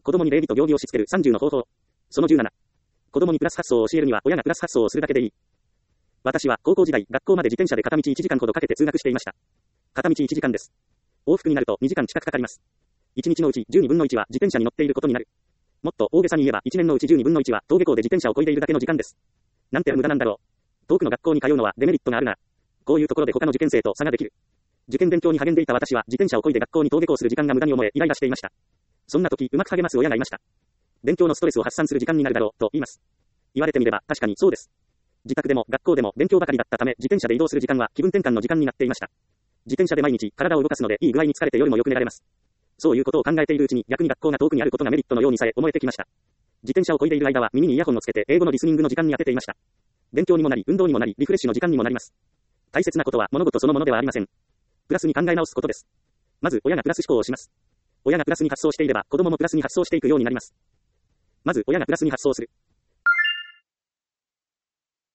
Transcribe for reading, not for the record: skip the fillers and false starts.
子供に礼儀と行儀をしつける30の方法。その17。子供にプラス発想を教えるには親がプラス発想をするだけでいい。私は高校時代、学校まで自転車で片道1時間ほどかけて通学していました。片道1時間です。往復になると2時間近くかかります。1日のうち12分の1は自転車に乗っていることになる。もっと大げさに言えば1年のうち12分の1は登下校で自転車を漕いでいるだけの時間です。なんて無駄なんだろう。遠くの学校に通うのはデメリットがあるな。こういうところで他の受験生と差ができる。受験勉強に励んでいた私は自転車を漕いで学校に登下校する時間が無駄に思えイライラしていました。そんな時うまく励ます親がいました。勉強のストレスを発散する時間になるだろうと言います。言われてみれば確かにそうです。自宅でも学校でも勉強ばかりだったため自転車で移動する時間は気分転換の時間になっていました。自転車で毎日体を動かすのでいい具合に疲れて夜もよく寝られます。そういうことを考えているうちに逆に学校が遠くにあることがメリットのようにさえ思えてきました。自転車を漕いでいる間は耳にイヤホンをつけて英語のリスニングの時間に当てていました。勉強にもなり運動にもなりリフレッシュの時間にもなります。大切なことは物事そのものではありません。プラスに考え直すことです。まず親がプラス思考をします。親がプラスに発想していれば子供もプラスに発想していくようになります。まず親がプラスに発想する。